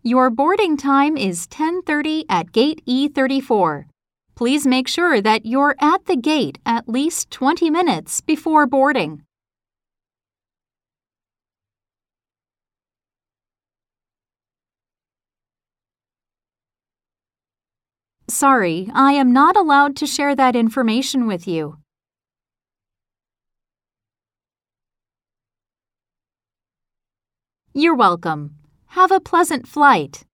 Your boarding time is 10:30 at gate E34. Please make sure that you're at the gate at least 20 minutes before boarding. Sorry, I am not allowed to share that information with you. You're welcome. Have a pleasant flight.